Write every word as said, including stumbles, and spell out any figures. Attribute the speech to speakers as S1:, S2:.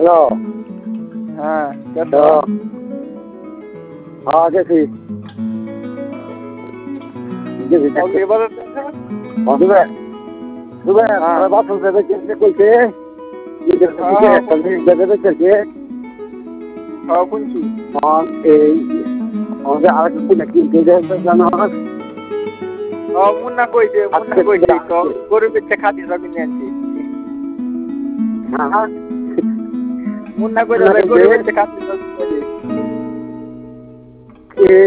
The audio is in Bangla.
S1: হ্যালো।
S2: হ্যাঁ কেন?
S1: হ্যালো। হ্যাঁ গেছি। গেছি দেখতে।
S2: এবার
S1: বন্ধুরা দুবে
S2: হ্যাঁ।
S1: বাথরুম থেকে কিনতে কইছে
S2: হ্যাঁ, হ্যাঁ,
S1: দেবে থেকে
S2: হ্যাঁ শুনছি।
S1: অন এই আমাদের আরেকটা কিনে কিনতে যাচ্ছে জানো
S2: হ্যাঁ মুন্না কইছে মুন্না
S1: আজকে
S2: কইছে
S1: আজকে।
S2: গরু বেচে খাতি সব কিনে আনছি।
S1: হ্যাঁ
S2: মুন্না কইছে গরু বেচে খাতি সব কিনে আনছি।
S1: কে